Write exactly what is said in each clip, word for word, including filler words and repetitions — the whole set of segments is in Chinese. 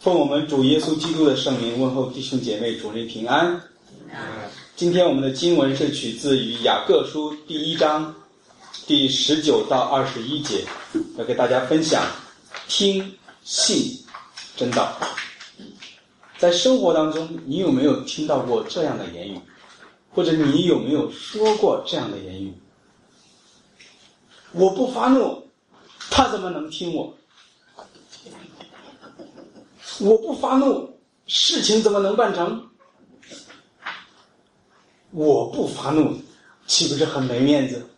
奉我们主耶稣基督的圣名问候弟兄姐妹，主内平安。今天我们的经文是取自于雅各书第一章第十九到二十一节，要给大家分享听信真道。在生活当中，你有没有听到过这样的言语？或者你有没有说过这样的言语？我不发怒，他怎么能听我？我不发怒，事情怎么能办成？我不发怒，岂不是很没面子？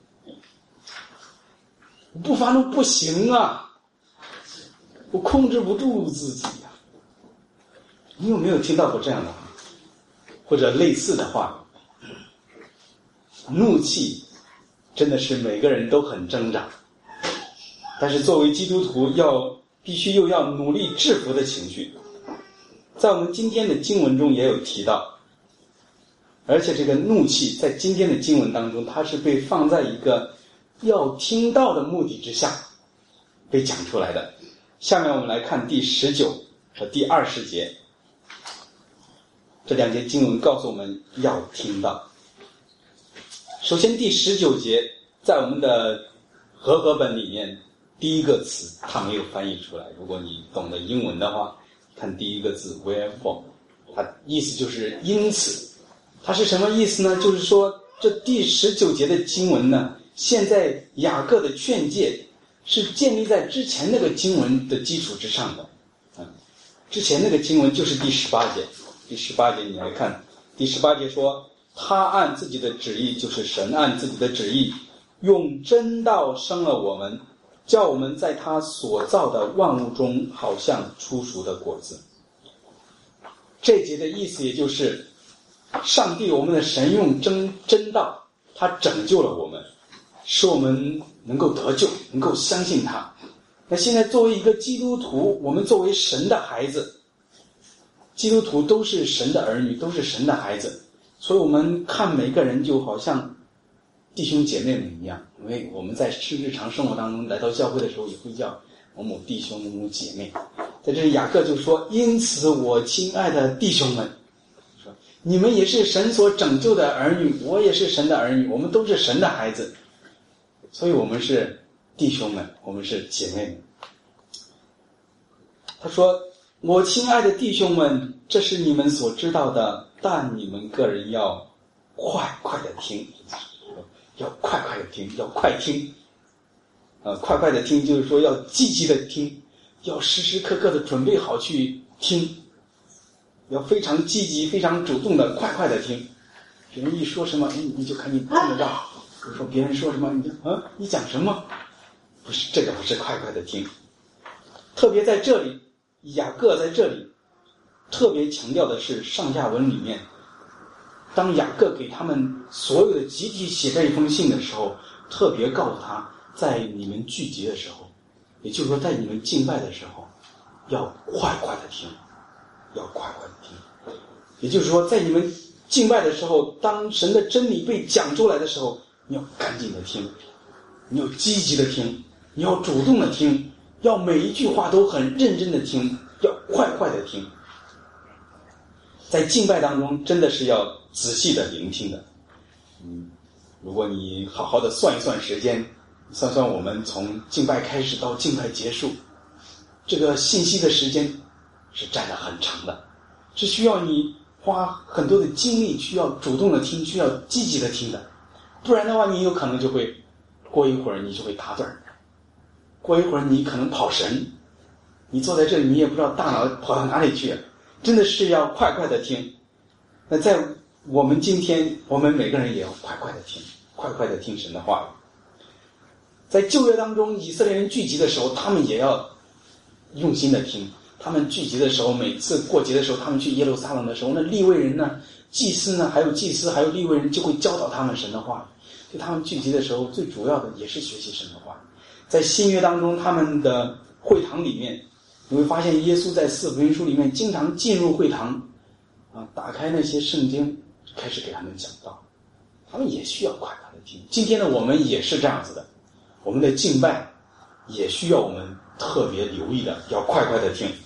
我不发怒不行啊，我控制不住自己呀、啊。你有没有听到过这样的话，或者类似的话？怒气真的是每个人都很挣扎，但是作为基督徒要必须又要努力制服的情绪，在我们今天的经文中也有提到，而且这个怒气在今天的经文当中，它是被放在一个要听到的目的之下被讲出来的。下面我们来看第十九和第二十节，这两节经文告诉我们要听到。首先第十九节在我们的和合本里面，第一个词它没有翻译出来，如果你懂得英文的话，看第一个字 wherefore， 它意思就是因此。它是什么意思呢？就是说这第十九节的经文呢，现在雅各的劝诫是建立在之前那个经文的基础之上的。嗯，之前那个经文就是第十八节，第十八节你来看，第十八节说，他按自己的旨意，就是神按自己的旨意，用真道生了我们，叫我们在他所造的万物中好像初熟的果子。这节的意思也就是上帝我们的神用真真道，他拯救了我们，使我们能够得救，能够相信他。那现在作为一个基督徒，我们作为神的孩子，基督徒都是神的儿女，都是神的孩子，所以我们看每个人就好像弟兄姐妹们一样，因为我们在日常生活当中来到教会的时候也会叫某某弟兄某某姐妹。在这里雅各就说，因此我亲爱的弟兄们，说你们也是神所拯救的儿女，我也是神的儿女，我们都是神的孩子，所以我们是弟兄们，我们是姐妹们。他说，我亲爱的弟兄们，这是你们所知道的，但你们个人要快快的听，要快快的听，要快听。呃，快快的听就是说要积极的听，要时时刻刻的准备好去听，要非常积极非常主动的快快的听。别人一说什么，哎，你就赶紧听得到。比如说别人说什么，你就啊，你讲什么？不是，这个不是快快的听。特别在这里，雅各在这里特别强调的是上下文里面，当雅各给他们所有的集体写这一封信的时候，特别告诉他，在你们聚集的时候，也就是说在你们敬拜的时候，要快快的听，要快快的听。也就是说在你们敬拜的时候，当神的真理被讲出来的时候，你要赶紧的听，你要积极的听，你要主动的听，要每一句话都很认真的听，要快快的听。在敬拜当中真的是要仔细的聆听的。嗯，如果你好好的算一算时间，算算我们从敬拜开始到敬拜结束，这个信息的时间是占得很长的，是需要你花很多的精力，需要主动的听，需要积极的听的。不然的话，你有可能就会过一会儿你就会打盹儿，过一会儿你可能跑神，你坐在这里你也不知道大脑跑到哪里去了。真的是要快快的听。那在我们今天，我们每个人也要快快的听，快快的听神的话语。在旧约当中，以色列人聚集的时候，他们也要用心的听。他们聚集的时候，每次过节的时候，他们去耶路撒冷的时候，那利未人呢，祭司呢，还有祭司还有利未人就会教导他们神的话语。就他们聚集的时候，最主要的也是学习神的话语。在新约当中，他们的会堂里面，你会发现耶稣在四福音书里面经常进入会堂啊，打开那些圣经，开始给他们讲道。他们也需要快快的听。今天的我们也是这样子的，我们的敬拜也需要我们特别留意的，要快快的听。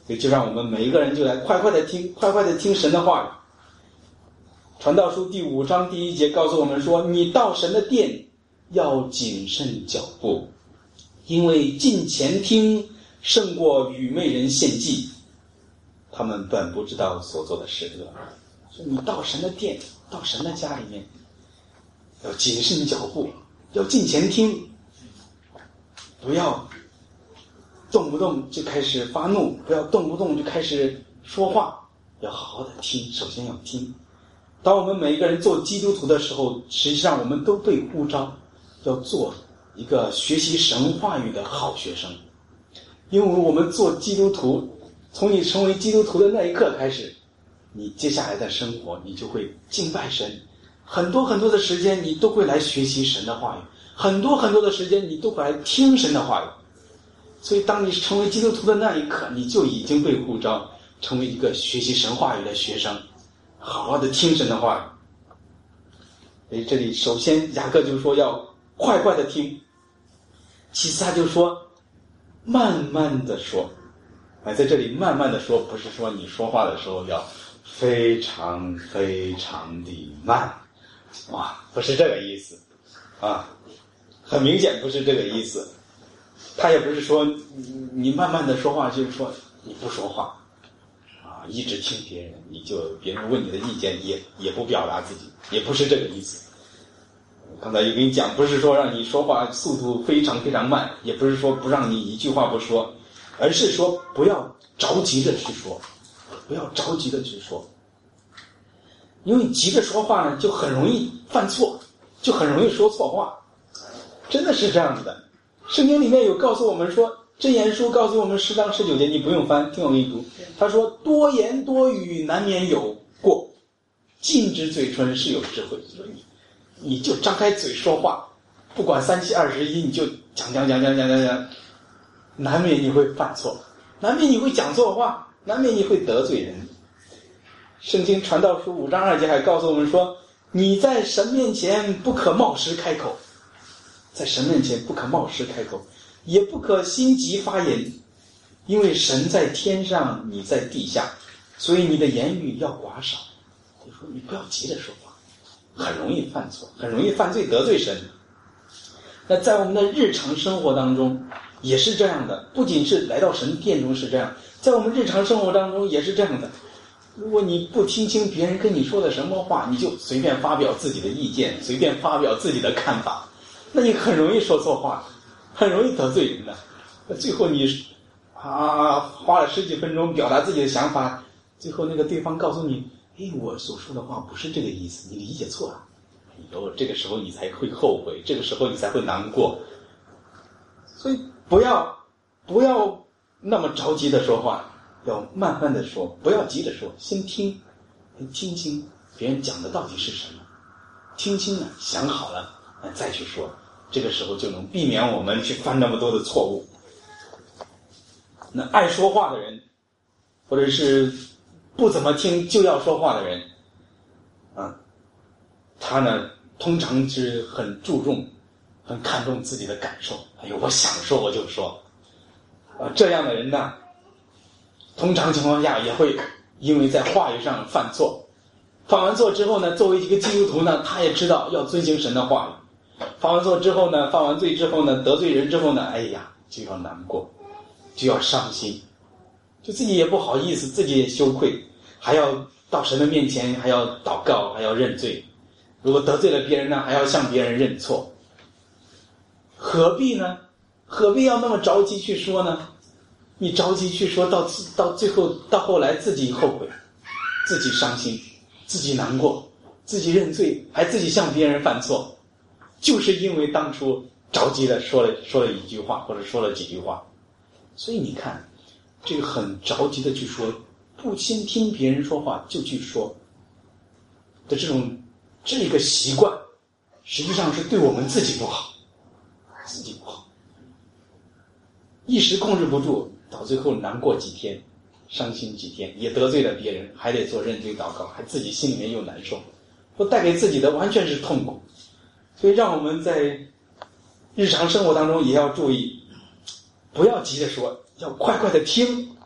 所以就让我们每一个人就来快快的听，快快的听神的话语。传道书第五章第一节告诉我们说，你到神的殿要谨慎脚步，因为近前听胜过愚昧人献祭，他们本不知道所做的是恶。所以你到神的殿，到神的家里面，要谨慎脚步，要近前听，不要动不动就开始发怒，不要动不动就开始说话，要好好的听。首先要听。当我们每一个人做基督徒的时候，实际上我们都被呼召要做一个学习神话语的好学生。因为我们做基督徒，从你成为基督徒的那一刻开始，你接下来的生活你就会敬拜神，很多很多的时间你都会来学习神的话语，很多很多的时间你都会来听神的话语。所以当你成为基督徒的那一刻，你就已经被呼召成为一个学习神话语的学生，好好的听神的话语。所以这里首先雅各就说要快快的听，其次他就说慢慢的说。哎，在这里慢慢的说，不是说你说话的时候要非常非常的慢，哇，不是这个意思啊，很明显不是这个意思。他也不是说你慢慢的说话，就是说你不说话啊，一直听别人，你就别人问你的意见也也不表达自己，也不是这个意思。刚才也跟你讲，不是说让你说话速度非常非常慢，也不是说不让你一句话不说，而是说不要着急的去说，不要着急的去说。因为急着说话呢，就很容易犯错，就很容易说错话，真的是这样子的。圣经里面有告诉我们说，箴言书告诉我们十章十九节，你不用翻，听我给你读。他说多言多语难免有过，禁止嘴唇是有智慧。所以你你就张开嘴说话，不管三七二十一，你就讲讲讲讲讲讲讲，难免你会犯错，难免你会讲错话，难免你会得罪人。圣经传道书五章二节还告诉我们说，你在神面前不可冒失开口，在神面前不可冒失开口，也不可心急发言，因为神在天上，你在地下，所以你的言语要寡少。就说你不要急着说话，很容易犯错，很容易犯罪得罪神。那在我们的日常生活当中也是这样的，不仅是来到神殿中是这样，在我们日常生活当中也是这样的。如果你不听清别人跟你说的什么话，你就随便发表自己的意见，随便发表自己的看法，那你很容易说错话，很容易得罪人的。最后你啊花了十几分钟表达自己的想法，最后那个对方告诉你，哎，我所说的话不是这个意思，你理解错了。以后这个时候你才会后悔，这个时候你才会难过。所以不要不要那么着急的说话，要慢慢的说，不要急着说，先听，听清别人讲的到底是什么，听清了，想好了，再去说，这个时候就能避免我们去犯那么多的错误。那爱说话的人，或者是不怎么听就要说话的人，啊，他呢通常是很注重、很看重自己的感受。哎呦，我想说我就说，啊，这样的人呢，通常情况下也会因为在话语上犯错，犯完错之后呢，作为一个基督徒呢，他也知道要遵行神的话语。犯完错之后呢，犯完罪之后呢，得罪人之后呢，哎呀，就要难过，就要伤心，就自己也不好意思，自己也羞愧，还要到神的面前，还要祷告，还要认罪。如果得罪了别人呢，还要向别人认错。何必呢？何必要那么着急去说呢？你着急去说，到到最后到后来自己后悔，自己伤心，自己难过，自己认罪，还自己向别人犯错，就是因为当初着急的说了说了一句话，或者说了几句话。所以你看，这个很着急的去说，不先听别人说话就去说的这种这个习惯，实际上是对我们自己不好，自己不好，一时控制不住，到最后难过几天，伤心几天，也得罪了别人，还得做认罪祷告，还自己心里面又难受，我带给自己的完全是痛苦。所以让我们在日常生活当中也要注意，不要急着说，要快快的听，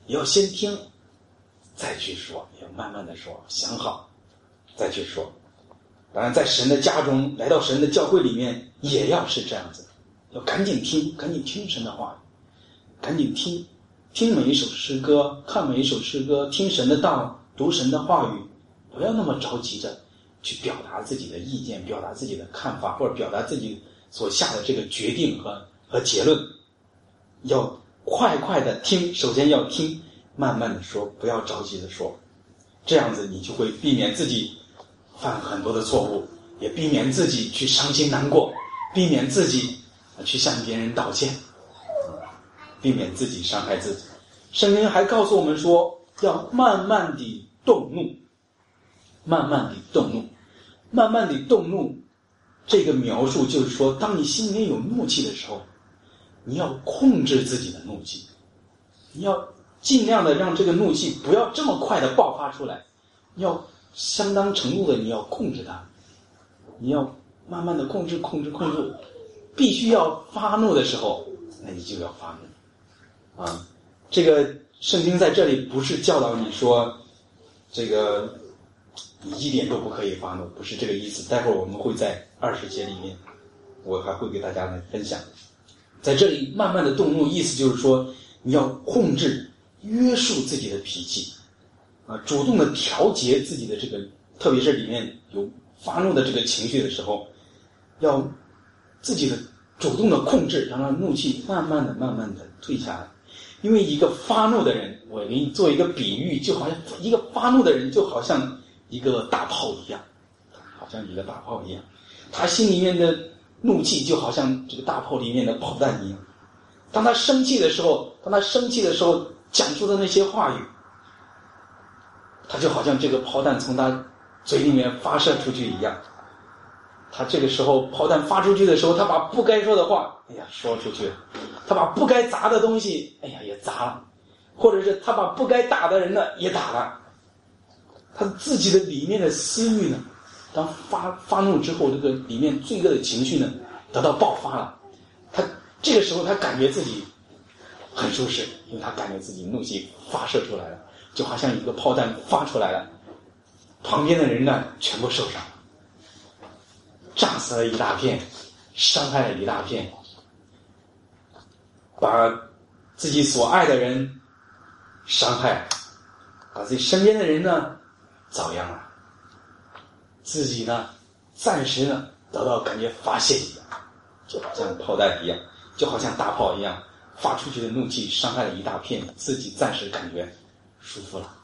也要先听，再去说，要慢慢的说，想好再去说。当然在神的家中，来到神的教会里面也要是这样子，要赶紧听，赶紧听神的话语，赶紧听听每一首诗歌，看每一首诗歌，听神的道，读神的话语，不要那么着急着去表达自己的意见，表达自己的看法，或者表达自己所下的这个决定和和结论。要快快的听，首先要听，慢慢的说，不要着急的说，这样子你就会避免自己犯很多的错误，也避免自己去伤心难过，避免自己去向别人道歉，避免自己伤害自己。圣经还告诉我们说，要慢慢地动怒，慢慢地动怒，慢慢地动怒。这个描述就是说，当你心里面有怒气的时候，你要控制自己的怒气，你要尽量的让这个怒气不要这么快的爆发出来，要相当程度的你要控制它，你要慢慢的控制控制控制，必须要发怒的时候，那你就要发怒啊。这个圣经在这里不是教导你说这个你一点都不可以发怒，不是这个意思。待会儿我们会在二十节里面，我还会给大家来分享。在这里慢慢的动怒，意思就是说你要控制约束自己的脾气啊，主动的调节自己的这个，特别是里面有发怒的这个情绪的时候，要自己的主动的控制，让让怒气慢慢的慢慢的退下来。因为一个发怒的人，我给你做一个比喻，就好像一个发怒的人就好像一个大炮一样，好像一个大炮一样，他心里面的怒气就好像这个大炮里面的炮弹一样。当他生气的时候，当他生气的时候讲出的那些话语，他就好像这个炮弹从他嘴里面发射出去一样。他这个时候炮弹发出去的时候，他把不该说的话，哎呀说出去了；他把不该砸的东西，哎呀也砸了；或者是他把不该打的人呢也打了。他自己的里面的私欲呢，当发发怒之后，这个里面罪恶的情绪呢得到爆发了。他这个时候他感觉自己很舒适，因为他感觉自己怒气发射出来了，就好像一个炮弹发出来了，旁边的人呢全部受伤了，炸死了一大片，伤害了一大片，把自己所爱的人伤害，把自己身边的人呢遭殃了，自己呢暂时呢得到感觉发泄一样，就好像炮弹一样，就好像大炮一样，发出去的怒气伤害了一大片，自己暂时感觉舒服了。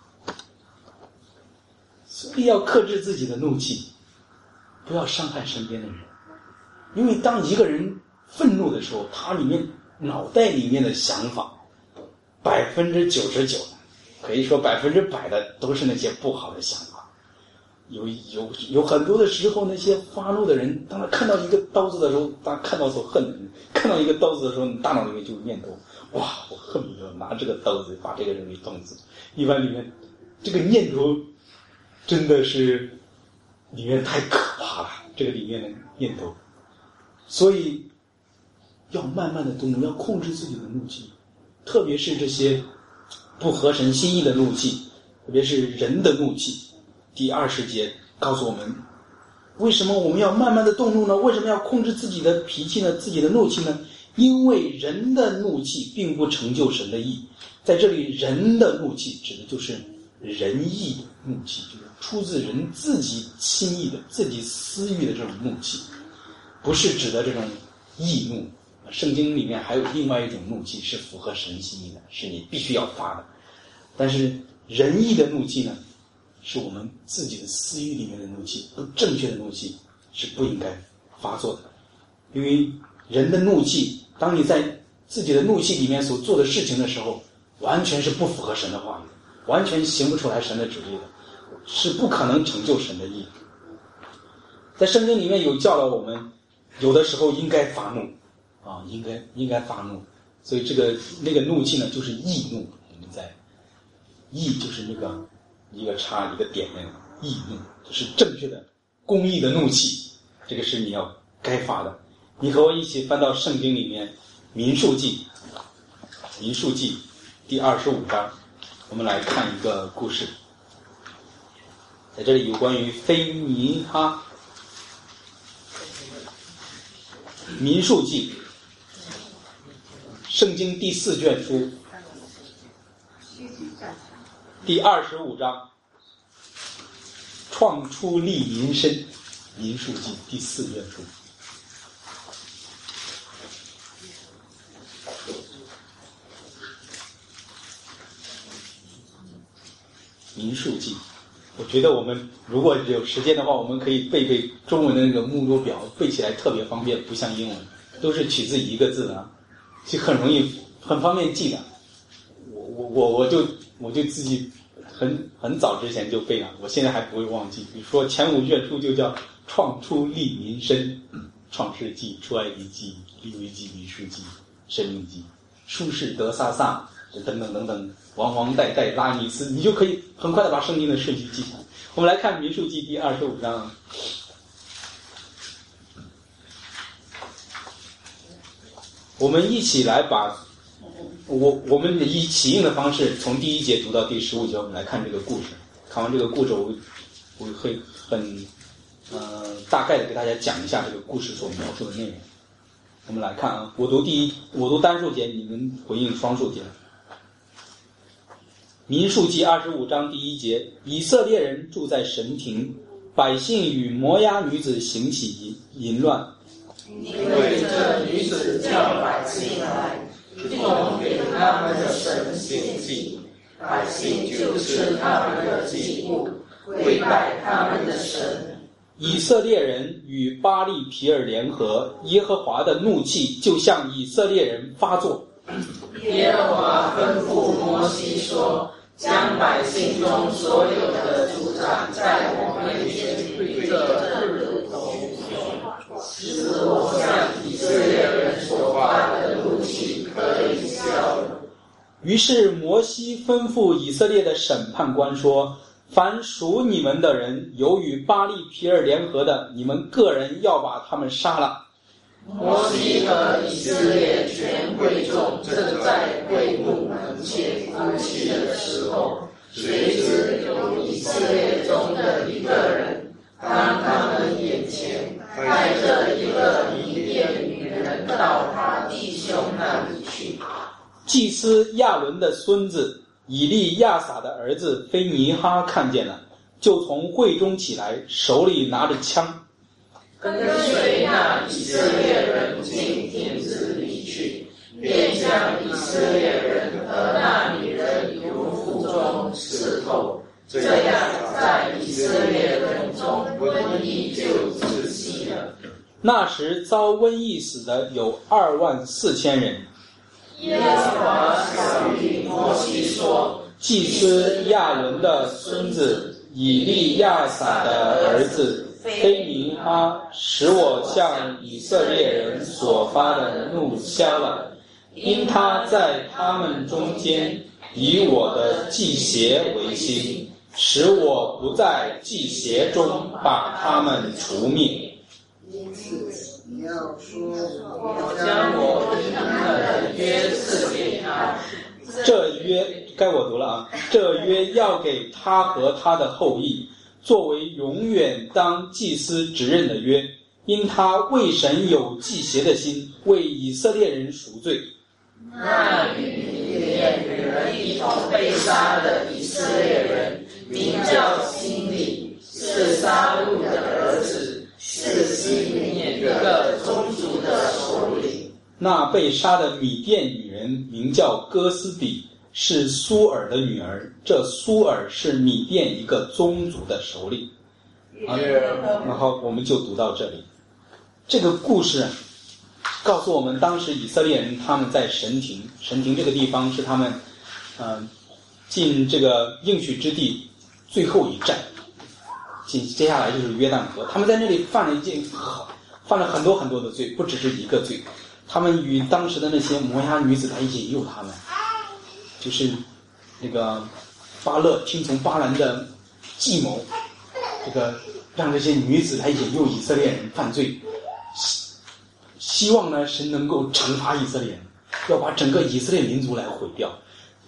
所以要克制自己的怒气，不要伤害身边的人。因为当一个人愤怒的时候，他里面脑袋里面的想法百分之九十九，可以说百分之百的都是那些不好的想法。有有有很多的时候，那些发怒的人，当他看到一个刀子的时候，当他看到所恨的人，看到一个刀子的时候，你大脑里面就有念头，哇，我恨不得拿这个刀子把这个人给捅死。一般里面这个念头真的是里面太可怕了，这个里面的念头。所以要慢慢的动怒，要控制自己的怒气，特别是这些不合神心意的怒气，特别是人的怒气。第二十节告诉我们，为什么我们要慢慢的动怒呢？为什么要控制自己的脾气呢？自己的怒气呢？因为人的怒气并不成就神的义。在这里，人的怒气指的就是仁义的怒气，就是出自人自己心意的、自己私欲的这种怒气，不是指的这种义怒。圣经里面还有另外一种怒气是符合神心意的，是你必须要发的。但是仁义的怒气呢，是我们自己的私欲里面的怒气，不正确的怒气是不应该发作的。因为人的怒气，当你在自己的怒气里面所做的事情的时候，完全是不符合神的话语，完全行不出来神的旨意的，是不可能成就神的义。在圣经里面有教导我们，有的时候应该发怒啊，应该应该发怒。所以这个那个怒气呢，就是义怒。我们在义就是那个一个叉一个点那个义怒，就是正确的公义的怒气，这个是你要该发的。你和我一起翻到圣经里面民数记，民数记第二十五章， 我们来看一个故事，在这里有关于非尼哈民数记，圣经第四卷书第二十五章，创出利民申，民数记第四卷书。民数记，我觉得我们如果有时间的话，我们可以背背中文的那个目录表，背起来特别方便，不像英文，都是取自一个字的，就很容易很方便记的。我我我我就我就自己很很早之前就背了，我现在还不会忘记。比如说前五卷书就叫创出利民申，创世纪、出埃及记、利未记、民数记、申命记、书士德撒撒等等等等，王王代代拉尼斯，你就可以很快的把圣经的顺序记下来。我们来看民数记第二十五章。我们一起来把我我们以起应的方式从第一节读到第十五节，我们来看这个故事。看完这个故事，我我会很呃大概的给大家讲一下这个故事所描述的内容。我们来看啊，我读第一，我读单数节，你们回应双数节。民数记二十五章第一节，以色列人住在神庭，百姓与摩押女子行起淫乱。 因为这女子叫百姓来，供给他们的神献祭，百姓就吃他们的祭物，跪拜他们的神。 以色列人与巴力皮尔联合，耶和华的怒气就向以色列人发作。 耶和华吩咐摩西说，将百姓中所有的族长在我面前对着日头使我向以色列人所发的怒气可以消了。 于是摩西吩咐以色列的审判官说，凡属你们的人有与巴力皮尔联合的，你们个人要把他们杀了。 摩西和以色列全会众正在会幕门前哭泣的时候，谁知有以色列中的一个人当他们眼前带着一个米甸女人到他弟兄那里去。 祭司亚伦的孙子以利亚撒的儿子非尼哈看见了，就从会中起来，手里拿着枪， 跟随那以色列人进亭子里去，便将以色列人和那女人由腹中刺透，这样在以色列人中瘟疫就止息了。 那时遭瘟疫死的有二万四千人。 耶和华晓谕摩西说， 祭司亚伦的孙子以利亚撒的儿子非尼哈使我向以色列人所发的怒消了，因他在他们中间以我的祭邪为心，使我不在祭邪中把他们除灭。 你要说，我将我平安的约赐给他。 这约该我读了啊！这约要给他和他的后裔，作为永远当祭司职任的约，因他为神有祭邪的心，为以色列人赎罪。 那与米甸女人一同被杀的以色列人，名叫辛利，是撒路的儿子，是西缅一个宗族的首领。 那被杀的米甸女人名叫哥斯比，是苏尔的女儿，这苏尔是米甸一个宗族的首领。啊，然后我们就读到这里。这个故事告诉我们，当时以色列人他们在神庭，神庭这个地方是他们嗯、呃、进这个应许之地最后一站，紧接下来就是约旦河。他们在那里犯了一件犯了很多很多的罪，不只是一个罪。他们与当时的那些摩押女子来引诱他们，就是那个巴勒听从巴兰的计谋，这个让这些女子来引诱以色列人犯罪，希望呢神能够惩罚以色列人，要把整个以色列民族来毁掉。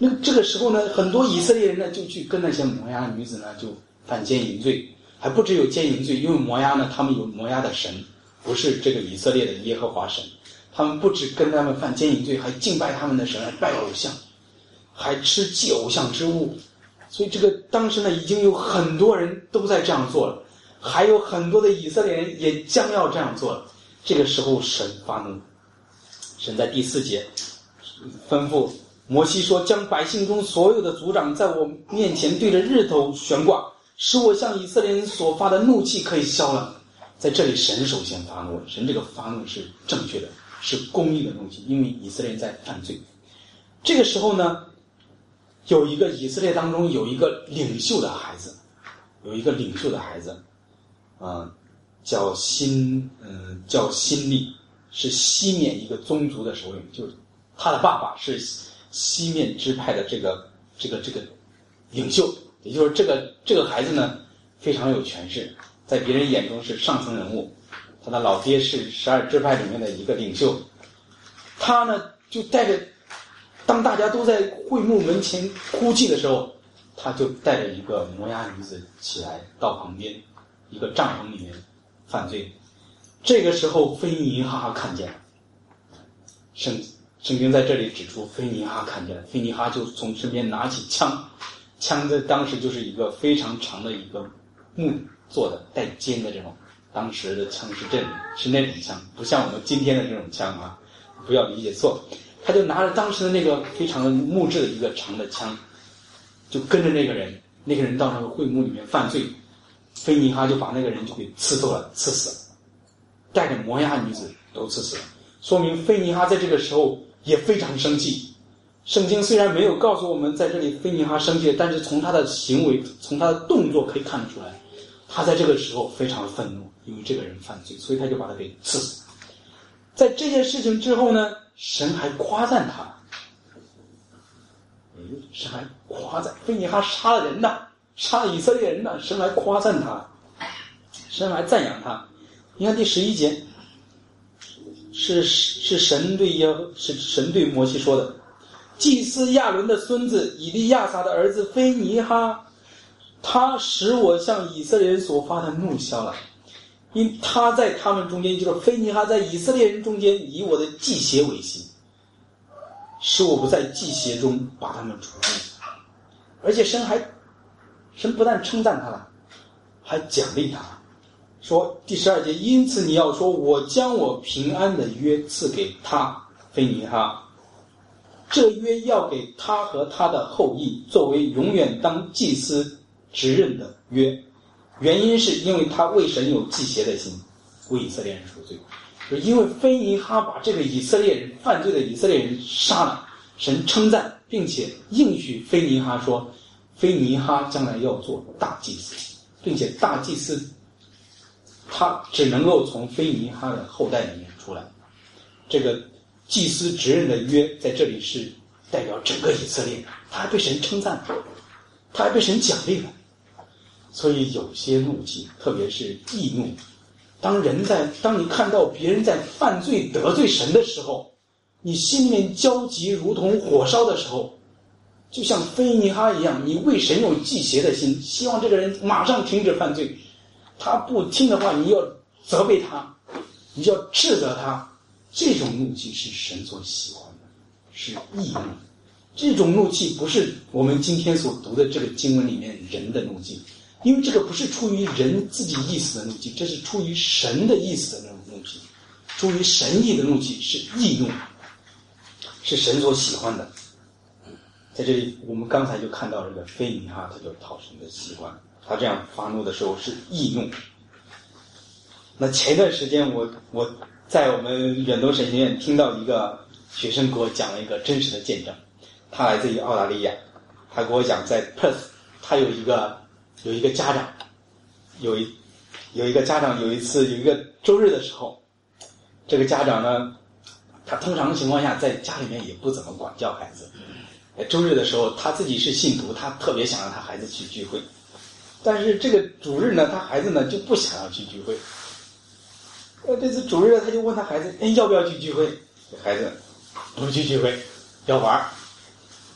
那这个时候呢，很多以色列人呢就去跟那些摩押女子呢就犯奸淫罪，还不只有奸淫罪，因为摩押呢他们有摩押的神，不是这个以色列的耶和华神，他们不只跟他们犯奸淫罪，还敬拜他们的神，还拜偶像，还吃祭偶像之物。所以这个当时呢已经有很多人都在这样做了，还有很多的以色列人也将要这样做了。这个时候神发怒，神在第四节吩咐摩西说，将百姓中所有的族长在我面前对着日头悬挂，使我向以色列人所发的怒气可以消了。在这里神首先发怒，神这个发怒是正确的，是公义的怒气，因为以色列人在犯罪。这个时候呢，有一个以色列当中有一个领袖的孩子，有一个领袖的孩子啊、呃，叫辛嗯、呃、叫辛利，是西面一个宗族的首领，就是他的爸爸是西面支派的这个这个这个领袖，也就是这个这个孩子呢非常有权势，在别人眼中是上层人物，他的老爹是十二支派里面的一个领袖，他呢就带着，当大家都在会幕门前哭泣的时候，他就带着一个摩押女子起来到旁边一个帐篷里面犯罪。这个时候菲尼哈看见了，圣圣经在这里指出菲尼哈看见了，菲尼哈就从身边拿起枪，枪在当时就是一个非常长的一个木做的带尖的这种，当时的枪是这种是那种枪，不像我们今天的这种枪啊，不要理解错。他就拿着当时的那个非常的木质的一个长的枪，就跟着那个人，那个人到那个会幕里面犯罪，菲尼哈就把那个人就给刺透了，刺死了，带着摩押女子都刺死了。说明菲尼哈在这个时候也非常生气。圣经虽然没有告诉我们在这里菲尼哈生气，但是从他的行为，从他的动作可以看得出来，他在这个时候非常愤怒，因为这个人犯罪，所以他就把他给刺死。在这件事情之后呢，神还夸赞他，神还夸赞菲尼哈杀了人呐，杀了以色列人呐，神还夸赞他，神还赞扬他。你看第十一节，是是神对耶和是神对摩西说的，祭司亚伦的孙子以利亚撒的儿子菲尼哈，他使我向以色列人所发的怒消了，因他在他们中间，就是菲尼哈在以色列人中间以我的祭邪为心，使我不在祭邪中把他们除尽。而且神还神不但称赞他了，还奖励他，说第十二节，因此你要说，我将我平安的约赐给他菲尼哈，这约要给他和他的后裔作为永远当祭司职任的约，原因是因为他为神有祭邪的心，为以色列人赎罪。就是因为菲尼哈把这个以色列人犯罪的以色列人杀了，神称赞并且应许菲尼哈说，菲尼哈将来要做大祭司，并且大祭司他只能够从菲尼哈的后代里面出来。这个祭司职任的约在这里是代表整个以色列，他还被神称赞，他还被神奖励了。所以有些怒气，特别是易怒，当人在当你看到别人在犯罪得罪神的时候，你心里面焦急如同火烧的时候，就像菲尼哈一样，你为神有祭邪的心，希望这个人马上停止犯罪，他不听的话，你要责备他，你要斥责他。这种怒气是神所喜欢的，是义怒。这种怒气不是我们今天所读的这个经文里面人的怒气，因为这个不是出于人自己意思的怒气，这是出于神的意思的那种怒气，出于神意的怒气是义怒，是神所喜欢的。在这里我们刚才就看到这个菲尼哈，他就讨神的喜欢，他这样发怒的时候是义怒。那前段时间我我在我们远东神学院听到一个学生给我讲了一个真实的见证，他来自于澳大利亚，他给我讲在 Perth， 他有一个有一个家长，有一有一个家长有一次有一个周日的时候，这个家长呢，他通常情况下在家里面也不怎么管教孩子，周日的时候他自己是信徒，他特别想让他孩子去聚会，但是这个主日呢，他孩子呢就不想要去聚会。呃，这次主日他就问他孩子，哎，要不要去聚会？孩子不去聚会，要玩。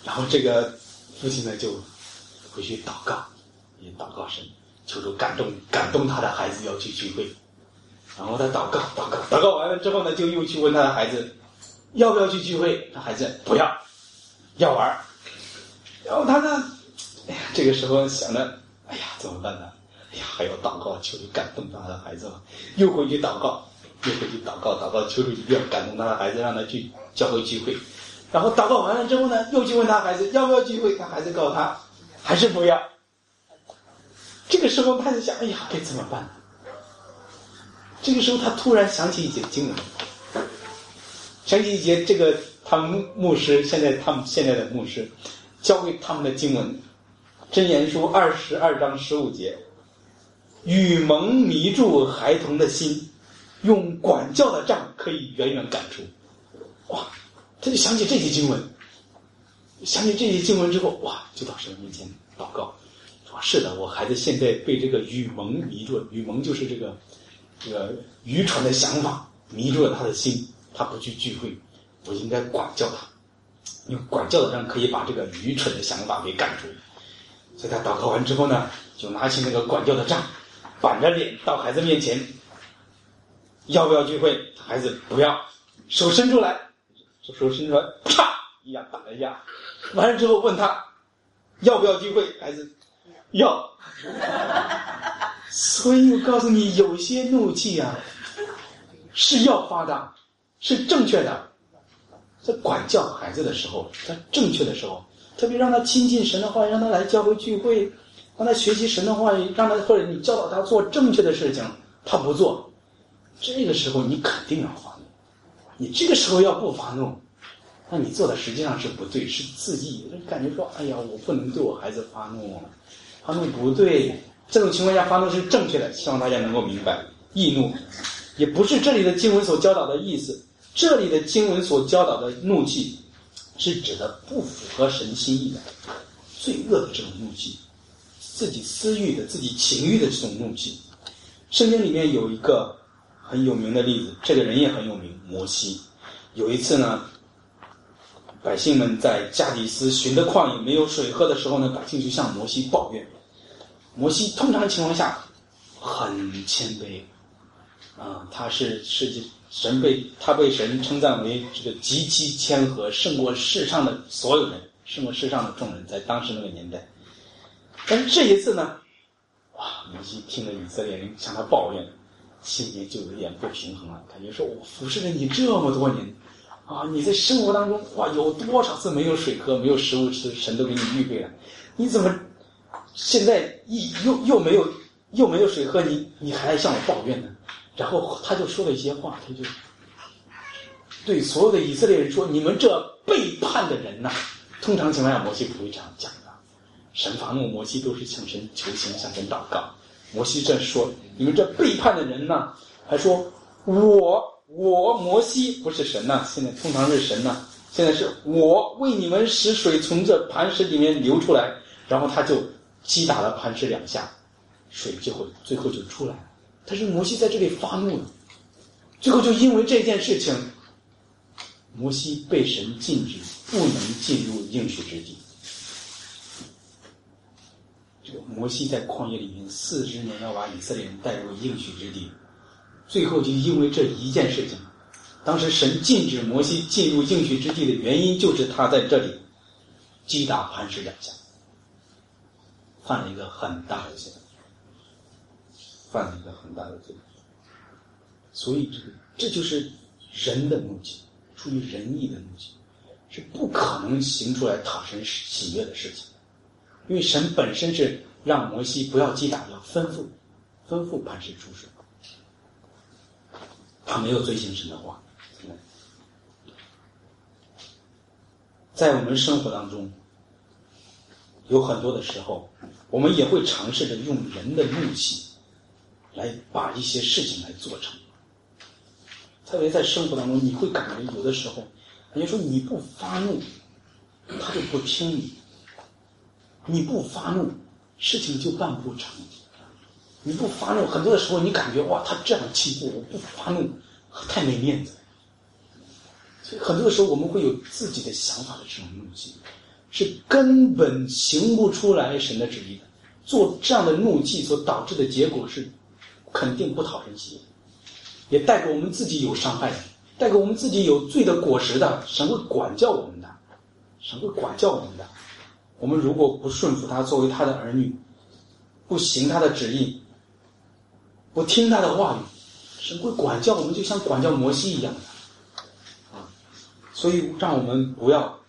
然后这个父亲呢就回去祷告，也祷告神，求主感动感动他的孩子要去聚会。然后他祷告祷告祷告完了之后呢，就又去问他的孩子要不要去聚会。他孩子不要，要玩。然后他呢，哎呀，这个时候想着，哎呀，怎么办呢？哎呀，还要祷告，求主感动他的孩子了。又回去祷告，又回去祷告祷告，求主一定要感动他的孩子，让他去教会聚会。然后祷告完了之后呢，又去问他孩子要不要聚会。他孩子告诉他还是不要。这个时候他就想，哎呀，该怎么办呢？这个时候他突然想起一节经文，想起一节这个他们牧师现在他们现在的牧师教给他们的经文，箴言书二十二章十五节，雨蒙迷住孩童的心，用管教的杖可以远远赶出。哇，他就想起这节经文，想起这节经文之后，哇，就到神面前祷告，说是的，我孩子现在被这个雨蒙迷住了。雨蒙就是这个这个愚蠢的想法迷住了他的心，他不去聚会，我应该管教他，用管教的杖可以把这个愚蠢的想法给赶出。所以他祷告完之后呢，就拿起那个管教的杖，板着脸到孩子面前，要不要聚会？孩子不要，手伸出来，手伸出来，啪一下打了一下。完了之后问他要不要聚会？孩子要。所以我告诉你，有些怒气啊是要发的，是正确的。在管教孩子的时候，在正确的时候，特别让他亲近神的话，让他来教会聚会，让他学习神的话，让他或者你教导他做正确的事情，他不做，这个时候你肯定要发怒。你这个时候要不发怒，那你做的实际上是不对，是自义。感觉说，哎呀，我不能对我孩子发怒，发怒不对。这种情况下发怒是正确的，希望大家能够明白。易怒也不是这里的经文所教导的意思，这里的经文所教导的怒气是指的不符合神心意的罪恶的这种怒气，自己私欲的自己情欲的这种怒气。圣经里面有一个很有名的例子，这个人也很有名，摩西。有一次呢，百姓们在加迪斯寻的旷野没有水喝的时候呢，百姓就向摩西抱怨。摩西通常情况下很谦卑啊、呃，他是是神被他被神称赞为这个极其谦和，胜过世上的所有人，胜过世上的众人，在当时那个年代。但是这一次呢，哇，摩西听了以色列人向他抱怨，心里就有点不平衡了，感觉说我服侍了你这么多年啊，你在生活当中哇有多少次没有水喝，没有食物吃，神都给你预备了，你怎么现在一又又没有又没有水喝，你你还向我抱怨呢？然后他就说了一些话，他就对所有的以色列人说：“你们这背叛的人呐、啊！”通常情况下，摩西不会这样讲的。神发怒，摩西都是向神求情，向神祷告。摩西这说：“你们这背叛的人呐、啊！”还说：“我我摩西不是神呐、啊，现在通常是神呐、啊，现在是我为你们使水从这磐石里面流出来。”然后他就击打了磐石两下，水就会最后就出来了。但是摩西在这里发怒了，最后就因为这件事情，摩西被神禁止不能进入应许之地。这个摩西在旷野里面四十年要把以色列人带入应许之地，最后就因为这一件事情，当时神禁止摩西进入应许之地的原因，就是他在这里击打磐石两下，犯了一个很大的罪，犯了一个很大的罪。所以这个这就是人的怒气，出于仁义的怒气，是不可能行出来讨神喜悦的事情。因为神本身是让摩西不要击打，要吩咐吩咐磐石出水，他没有遵行神的话。在我们生活当中，有很多的时候，我们也会尝试着用人的怒气来把一些事情来做成。特别在生活当中，你会感觉有的时候，感觉说你不发怒，他就不听你；你不发怒，事情就办不成；你不发怒，很多的时候你感觉哇，他这样欺负我，不发怒太没面子。所以很多的时候我们会有自己的想法的这种怒气， 是根本行不出来神的旨意的。做这样的怒气所导致的结果是肯定不讨人喜悦，也带给我们自己有伤害的，带给我们自己有罪的果实的。神会管教我们的，神会管教我们的。我们如果不顺服他，作为他的儿女，不行他的旨意，不听他的话语，神会管教我们，就像管教摩西一样的啊。所以让我们不要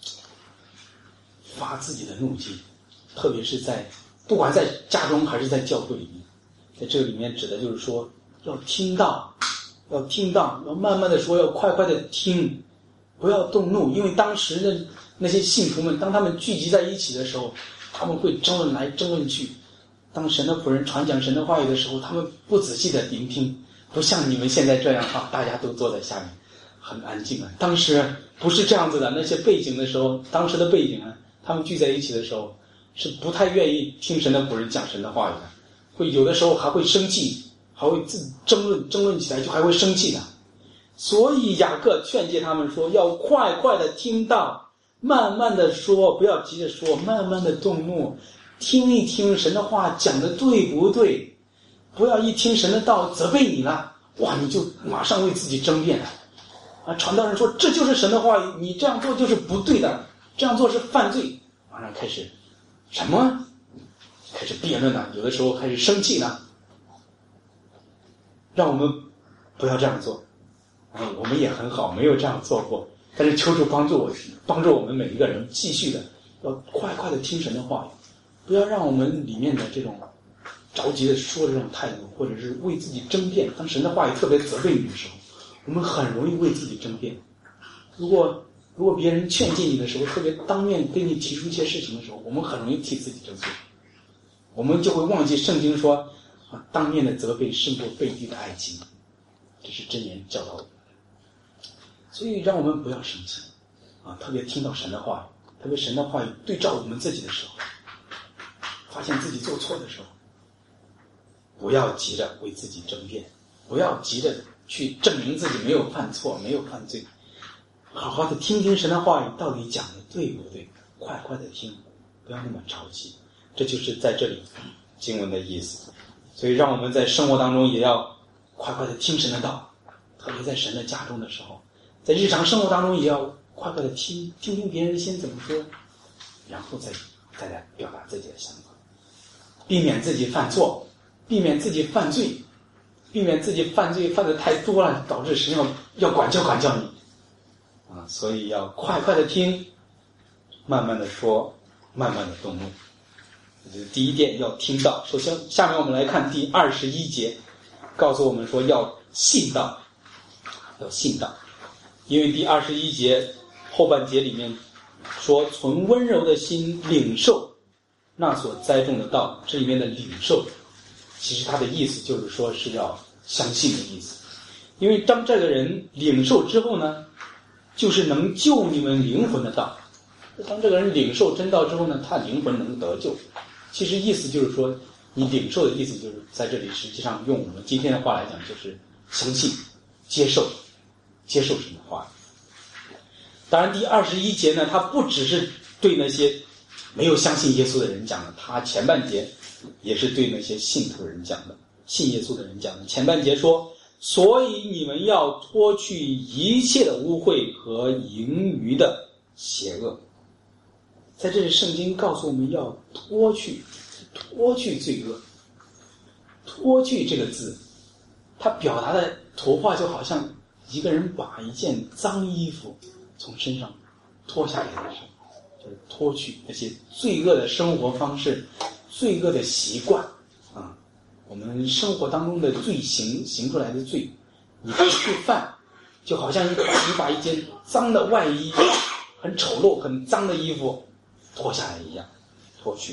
发自己的怒气，特别是在不管在家中还是在教会里面，在这里面指的就是说要听到，要听到，要慢慢的说，要快快的听，不要动怒。因为当时的那些信徒们，当他们聚集在一起的时候，他们会争论来争论去。当神的仆人传讲神的话语的时候，他们不仔细的聆听，不像你们现在这样啊，大家都坐在下面很安静啊。当时不是这样子的，那些背景的时候，当时的背景啊，他们聚在一起的时候是不太愿意听神的仆人讲神的话语的，会有的时候还会生气，还会自争论争论起来，就还会生气的。所以雅各劝诫他们说，要快快的听到，慢慢的说，不要急着说，慢慢的动怒，听一听神的话讲的对不对，不要一听神的道责备你了，哇，你就马上为自己争辩了啊！传道人说这就是神的话语，你这样做就是不对的，这样做是犯罪，马上开始什么？开始辩论了，有的时候开始生气了。让我们不要这样做啊！我们也很好，没有这样做过。但是求主帮助我，帮助我们每一个人继续的要快快的听神的话语，不要让我们里面的这种着急的说的这种态度，或者是为自己争辩。当神的话语特别责备你的时候，我们很容易为自己争辩。如果如果别人劝诫你的时候，特别当面给你提出一些事情的时候，我们很容易替自己争辩，我们就会忘记圣经说啊，当面的责备胜过背地的爱情，这是箴言教导我们。所以让我们不要生气啊！特别听到神的话语，特别神的话语对照我们自己的时候，发现自己做错的时候，不要急着为自己争辩，不要急着去证明自己没有犯错，没有犯罪，好好的听听神的话语到底讲的对不对，快快的听，不要那么着急。这就是在这里经文的意思。所以让我们在生活当中也要快快的听神的道，特别在神的家中的时候，在日常生活当中也要快快的听听听别人先怎么说，然后再再来表达自己的想法，避免自己犯错，避免自己犯罪，避免自己犯罪犯的太多了，导致神要要管教管教你啊！所以要快快的听，慢慢的说，慢慢的动怒。这是第一点，要听到。首先，下面我们来看第二十一节，告诉我们说要信道，要信道。因为第二十一节后半节里面说，存温柔的心领受那所栽种的道，这里面的领受，其实它的意思就是说是要相信的意思。因为当这个人领受之后呢，就是能救你们灵魂的道。当这个人领受真道之后呢，他灵魂能得救。其实意思就是说，你领受的意思就是在这里实际上用我们今天的话来讲，就是相信、接受、接受神的话。当然第二十一节呢，它不只是对那些没有相信耶稣的人讲的，它前半节也是对那些信徒人讲的，信耶稣的人讲的。前半节说，所以你们要脱去一切的污秽和盈余的邪恶。在这里圣经告诉我们要脱去脱去罪恶。脱去这个字，它表达的图画就好像一个人把一件脏衣服从身上脱下来的时候，就是脱去那些罪恶的生活方式、罪恶的习惯啊，我们生活当中的罪行行出来的罪，你不去犯，就好像你把你把一件脏的外衣、很丑陋、很脏的衣服脱下来一样，脱去。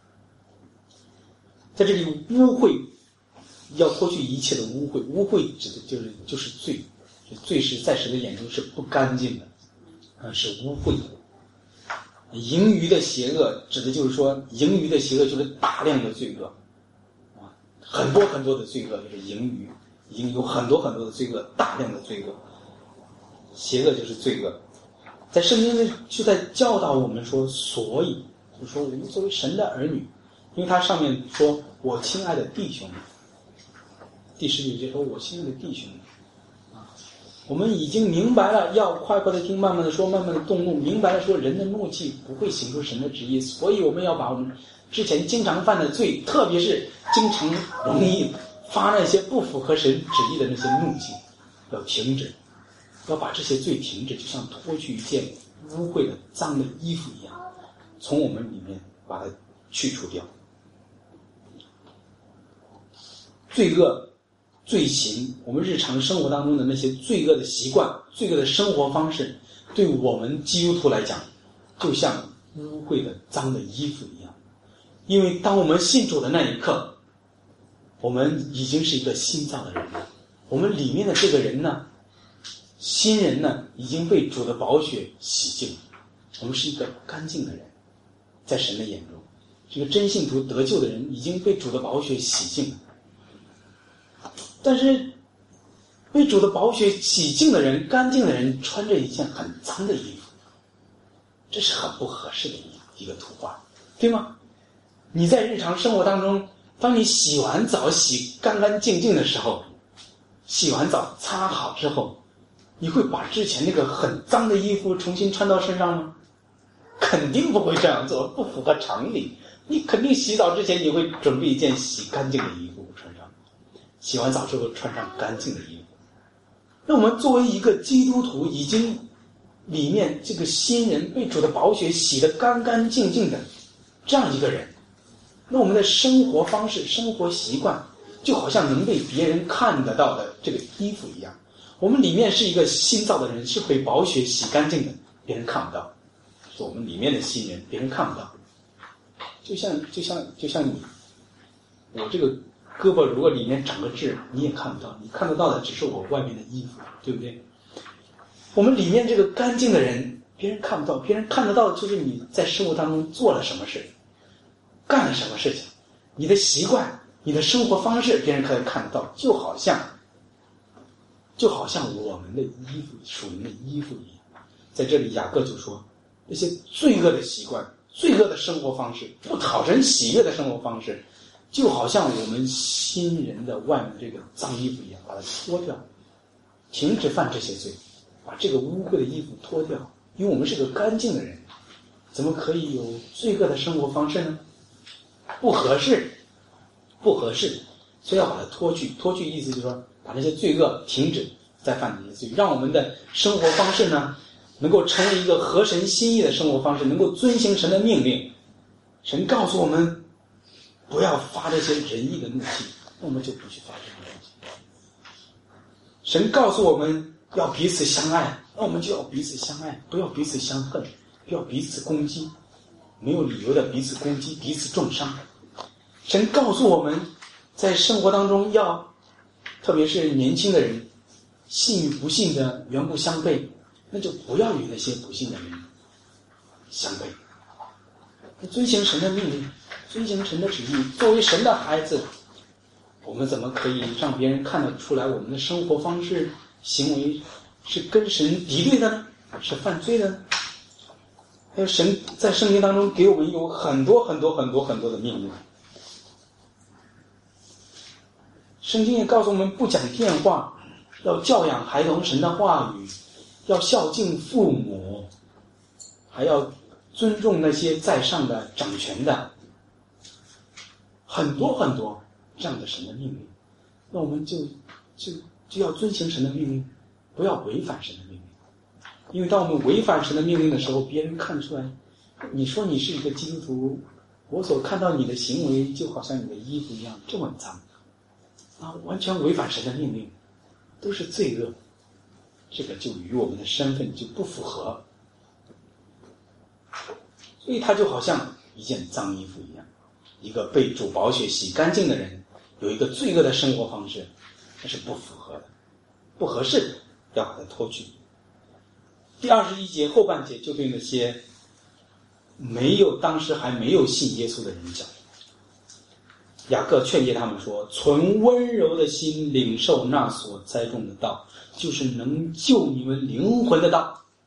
在这里污秽，要脱去一切的污秽，污秽指的就是就是罪，罪是在神的眼中是不干净的，啊，是污秽的。盈余的邪恶指的就是说，盈余的邪恶就是大量的罪恶，啊，很多很多的罪恶就是盈余，已经有很多很多的罪恶，大量的罪恶，邪恶就是罪恶。 在圣经里就在教导我们说，所以就说我们作为神的儿女，因为他上面说我亲爱的弟兄们，第十九节说我亲爱的弟兄们啊，我们已经明白了，要快快的听，慢慢的说，慢慢的动怒，明白了说人的怒气不会行出神的旨意，所以我们要把我们之前经常犯的罪，特别是经常容易发那些不符合神旨意的那些怒气，要停止，要把这些罪停止，就像脱去一件污秽的脏的衣服一样，从我们里面把它去除掉。罪恶、罪行，我们日常生活当中的那些罪恶的习惯、罪恶的生活方式，对我们基督徒来讲，就像污秽的脏的衣服一样。因为当我们信主的那一刻，我们已经是一个新造的人了。我们里面的这个人呢，新人呢，已经被主的宝血洗净了。我们是一个干净的人，在神的眼中，这个真信徒得救的人已经被主的宝血洗净了。但是被主的宝血洗净的人，干净的人，穿着一件很脏的衣服，这是很不合适的一个图画，对吗？你在日常生活当中，当你洗完澡洗干干净净的时候，洗完澡擦好之后，你会把之前那个很脏的衣服重新穿到身上吗？肯定不会这样做，不符合常理。你肯定洗澡之前你会准备一件洗干净的衣服穿上，洗完澡之后穿上干净的衣服。那我们作为一个基督徒，已经里面这个新人被主的宝血洗得干干净净的这样一个人，那我们的生活方式、生活习惯就好像能被别人看得到的这个衣服一样。我们里面是一个新造的人，是被宝血洗干净的，别人看不到，是我们里面的新人，别人看不到。就像就像就像你，我这个胳膊如果里面长个痣，你也看不到，你看得到的只是我外面的衣服，对不对？我们里面这个干净的人，别人看不到，别人看得到的就是你在生活当中做了什么事，干了什么事情，你的习惯，你的生活方式，别人可以看得到，就好像就好像我们的衣服，属灵的衣服一样。在这里雅各就说，那些罪恶的习惯、罪恶的生活方式、不讨人喜悦的生活方式，就好像我们新人的外面这个脏衣服一样，把它脱掉，停止犯这些罪，把这个污秽的衣服脱掉。因为我们是个干净的人，怎么可以有罪恶的生活方式呢？不合适，不合适，所以要把它脱去。脱去意思就是说，把那些罪恶停止，再犯这些罪，让我们的生活方式呢，能够成为一个合神心意的生活方式，能够遵行神的命令。神告诉我们不要发这些仁义的怒气，那我们就不去发这些怒气。神告诉我们要彼此相爱，那我们就要彼此相爱，不要彼此相恨，不要彼此攻击，没有理由的彼此攻击，彼此重伤。神告诉我们在生活当中要，特别是年轻的人，信与不信的原不相悖，那就不要与那些不信的人相悖。遵行神的命令，遵行神的旨意，作为神的孩子，我们怎么可以让别人看得出来我们的生活方式、行为是跟神敌对的呢？是犯罪的呢？还有神在圣经当中给我们有很多很多很多很多的命令。圣经也告诉我们不讲电话，要教养孩童神的话语，要孝敬父母，还要尊重那些在上的掌权的，很多很多这样的神的命令。那我们就就就要遵行神的命令，不要违反神的命令。因为当我们违反神的命令的时候，别人看出来，你说你是一个基督徒，我所看到你的行为就好像你的衣服一样这么脏啊，完全违反神的命令，都是罪恶，这个就与我们的身份就不符合。所以他就好像一件脏衣服一样，一个被主宝血洗干净的人有一个罪恶的生活方式，那是不符合的，不合适的，要把它脱去。第二十一节后半节就对那些没有当时还没有信耶稣的人讲，雅各劝诫他们说，存温柔的心领受那所栽种的道，就是能救你们灵魂的道。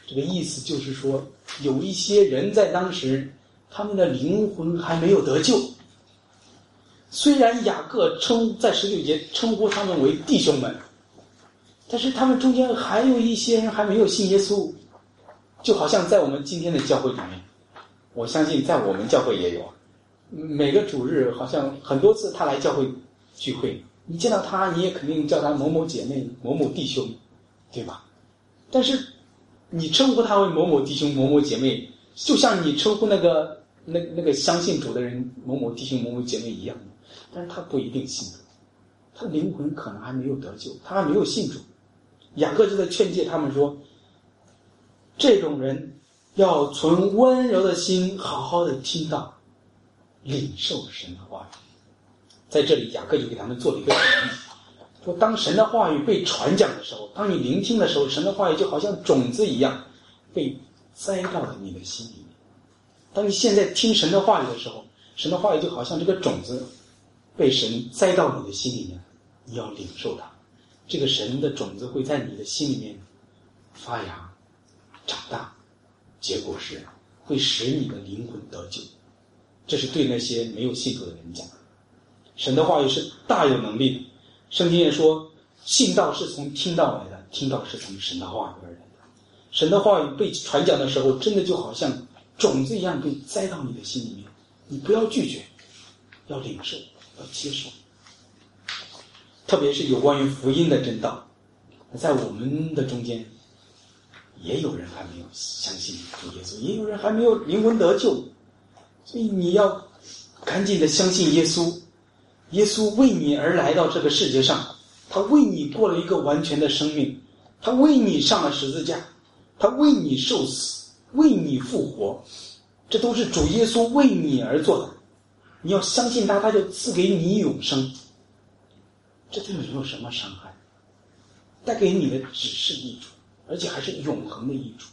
这个意思就是说，有一些人在当时，他们的灵魂还没有得救。虽然雅各称在十九节称呼他们为弟兄们，但是他们中间还有一些人还没有信耶稣。就好像在我们今天的教会里面，我相信在我们教会也有，每个主日好像很多次他来教会聚会，你见到他你也肯定叫他某某姐妹某某弟兄，对吧？但是你称呼他为某某弟兄某某姐妹，就像你称呼那个那那个相信主的人某某弟兄某某姐妹一样，但是他不一定信主，他的灵魂可能还没有得救，他还没有信主。雅各就在劝诫他们说，这种人要存温柔的心，好好的听到领受神的话语。在这里雅各就给他们做了一个比喻，说当神的话语被传讲的时候，当你聆听的时候，神的话语就好像种子一样被栽到了你的心里面。当你现在听神的话语的时候，神的话语就好像这个种子被神栽到你的心里面，你要领受它，这个神的种子会在你的心里面发芽长大，结果是会使你的灵魂得救。这是对那些没有信主的人讲的。神的话语是大有能力的，圣经也说信道是从听道来的，听道是从神的话语而来的。神的话语被传讲的时候，真的就好像种子一样被栽到你的心里面，你不要拒绝，要领受，要接受。特别是有关于福音的真道，在我们的中间也有人还没有相信主耶稣，也有人还没有灵魂得救，所以你要赶紧的相信耶稣。耶稣为你而来到这个世界上，他为你过了一个完全的生命，他为你上了十字架，他为你受死，为你复活，这都是主耶稣为你而做的。你要相信他，他就赐给你永生。这对你有什么伤害？带给你的只是益处，而且还是永恒的益处。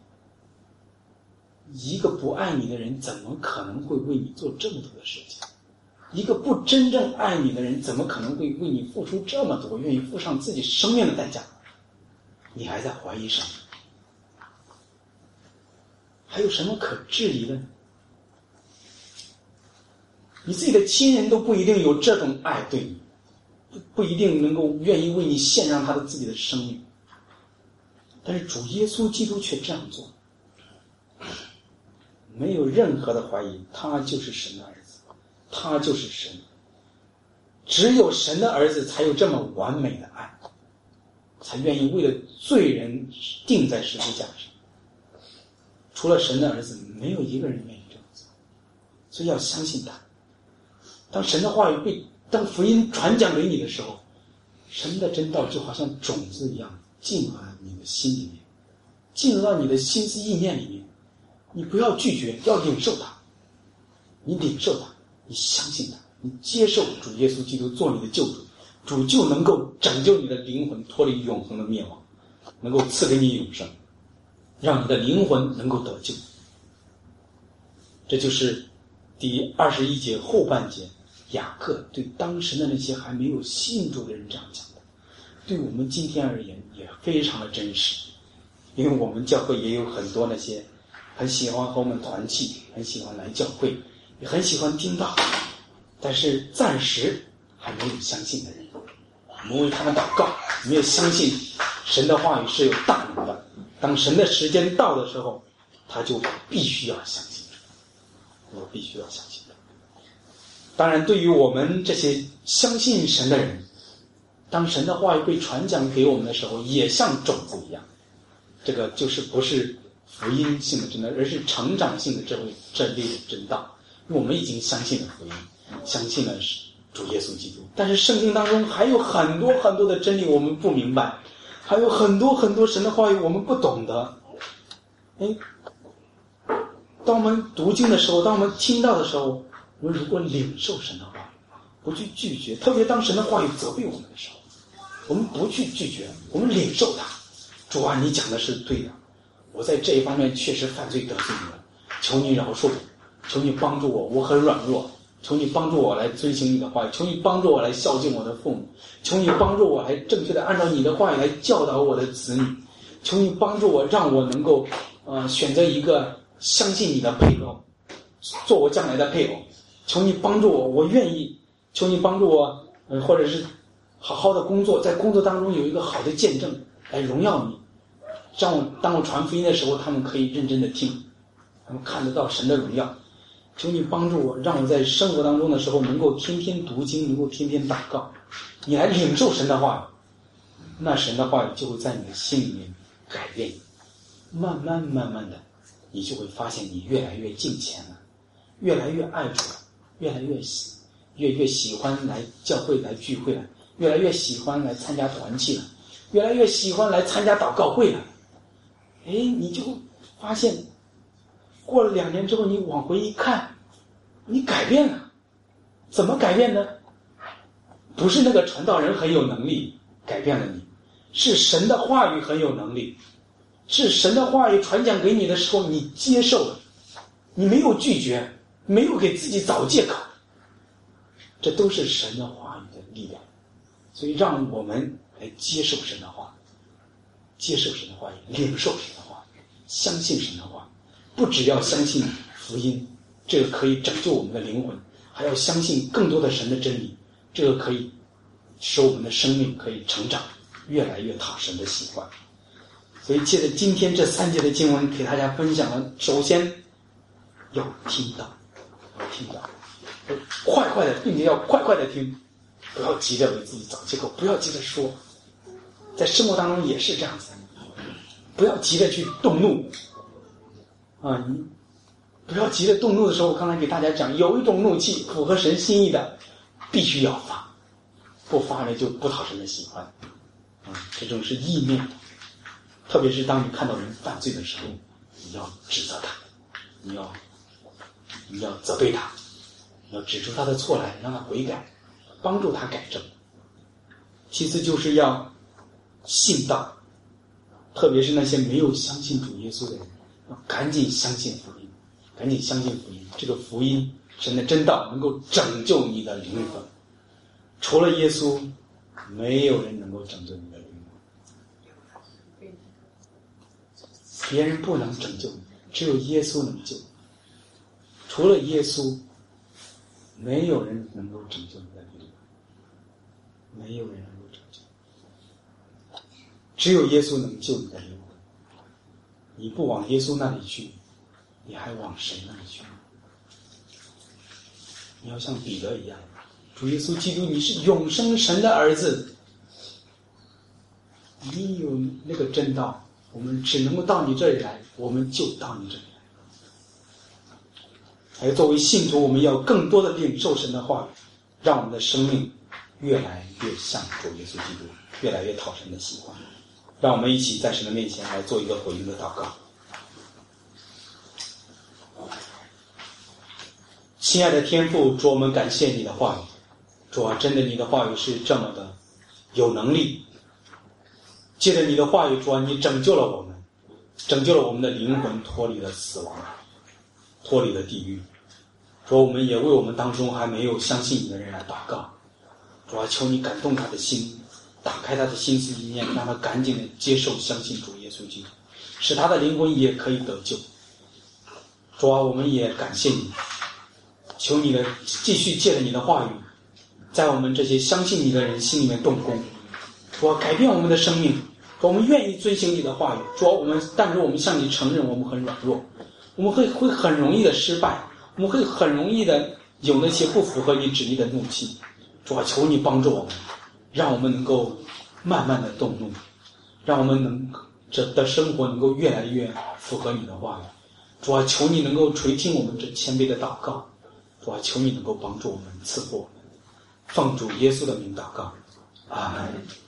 一个不爱你的人怎么可能会为你做这么多的事情？一个不真正爱你的人怎么可能会为你付出这么多，愿意付上自己生命的代价？你还在怀疑什么？还有什么可质疑的呢？你自己的亲人都不一定有这种爱对你，不不一定能够愿意为你献上他的自己的生命，但是主耶稣基督却这样做，没有任何的怀疑，他就是神的儿子，他就是神。只有神的儿子才有这么完美的爱，才愿意为了罪人钉在十字架上。除了神的儿子，没有一个人愿意这样做，所以要相信他。当神的话语被当福音传讲给你的时候，神的真道就好像种子一样进入了你的心里面，进入到你的心思意念里面。你不要拒绝，要领受它。你领受它，你相信它，你接受主耶稣基督做你的救主，主就能够拯救你的灵魂脱离永恒的灭亡，能够赐给你永生，让你的灵魂能够得救。这就是第二十一节后半节雅各对当时的那些还没有信主的人这样讲的，对我们今天而言也非常的真实。因为我们教会也有很多那些很喜欢和我们团契，很喜欢来教会，也很喜欢听道，但是暂时还没有相信的人，我们为他们祷告，没有相信神的话语是有大能的。当神的时间到的时候，他就必须要相信，我必须要相信。当然对于我们这些相信神的人，当神的话语被传讲给我们的时候，也像种子一样，这个就是不是福音性的真道，而是成长性的这位真理的真道。因为我们已经相信了福音，相信了主耶稣基督，但是圣经当中还有很多很多的真理我们不明白，还有很多很多神的话语我们不懂得。哎，当我们读经的时候，当我们听到的时候，我们如果领受神的话语，不去拒绝，特别当神的话语责备我们的时候，我们不去拒绝，我们领受它。主啊，你讲的是对的，我在这一方面确实犯罪得罪你了，求你饶恕我，求你帮助我，我很软弱，求你帮助我来遵行你的话语，求你帮助我来孝敬我的父母，求你帮助我来正确的按照你的话语来教导我的子女， 求你帮助我，让我能够呃选择一个相信你的配偶，做我将来的配偶。求你帮助我，我愿意。求你帮助我，呃，或者是好好的工作，在工作当中有一个好的见证来荣耀你，让我当我传福音的时候，他们可以认真的听，他们看得到神的荣耀。求你帮助我，让我在生活当中的时候能够天天读经，能够天天祷告，你来领受神的话语，那神的话语就会在你的心里面改变你，慢慢慢慢的，你就会发现你越来越敬虔了，越来越爱主了，越来越喜越越喜欢来教会来聚会了，越来越喜欢来参加团契了，越来越喜欢来参加祷告会了。哎，你就发现过了两年之后，你往回一看，你改变了。怎么改变呢？不是那个传道人很有能力改变了你，是神的话语很有能力，是神的话语传讲给你的时候，你接受了，你没有拒绝，没有给自己找借口，这都是神的话语的力量。所以让我们来接受神的话，接受神的话语，领受神的话语，相信神的话。不只要相信福音，这个可以拯救我们的灵魂，还要相信更多的神的真理，这个可以使我们的生命可以成长，越来越讨神的喜欢。所以借着今天这三节的经文给大家分享了，首先要听到，要听到，快快的，并且要快快的听，不要急着为自己找借口，不要急着说，在生活当中也是这样子，不要急着去动怒啊！你不要急着动怒的时候，我刚才给大家讲，有一种怒气符合神心意的，必须要发，不发了就不讨神的喜欢啊！这种是意念的，特别是当你看到人犯罪的时候，你要指责他，你要你要责备他，你要指出他的错来，让他悔改，帮助他改正。其次就是要信道，特别是那些没有相信主耶稣的人，要赶紧相信福音，赶紧相信福音。这个福音，神的真道能够拯救你的灵魂，除了耶稣，没有人能够拯救你的灵魂。别人不能拯救你，只有耶稣能救你。除了耶稣，没有人能够拯救你的灵魂，没有人能够拯救，只有耶稣能救你的灵魂。你不往耶稣那里去，你还往谁那里去？你要像彼得一样，主耶稣基督，你是永生神的儿子，你有那个真道，我们只能够到你这里来，我们就到你这里来。还有作为信徒，我们要更多的领受神的话语，让我们的生命越来越像主耶稣基督，越来越讨神的喜欢。让我们一起在神的面前来做一个回应的祷告。亲爱的天父，主，我们感谢你的话语。主啊，真的你的话语是这么的有能力。借着你的话语，主啊，你拯救了我们，拯救了我们的灵魂，脱离了死亡，脱离了地狱。主啊，我们也为我们当中还没有相信你的人来祷告。主啊，求你感动他的心，打开他的心思意念，让他赶紧的接受相信主耶稣基督，使他的灵魂也可以得救。主啊，我们也感谢你，求你的继续借着你的话语，在我们这些相信你的人心里面动工。主啊，改变我们的生命。主啊，我们愿意遵行你的话语。主啊，我们但是我们向你承认我们很软弱，我们会会很容易的失败，我们会很容易的有那些不符合你旨意的怒气。主啊，求你帮助我们，让我们能够慢慢的动怒，让我们能这的生活能够越来越符合你的话语。主啊，求你能够垂听我们这谦卑的祷告。主啊，求你能够帮助我们，赐福我们。奉主耶稣的名祷告，阿门。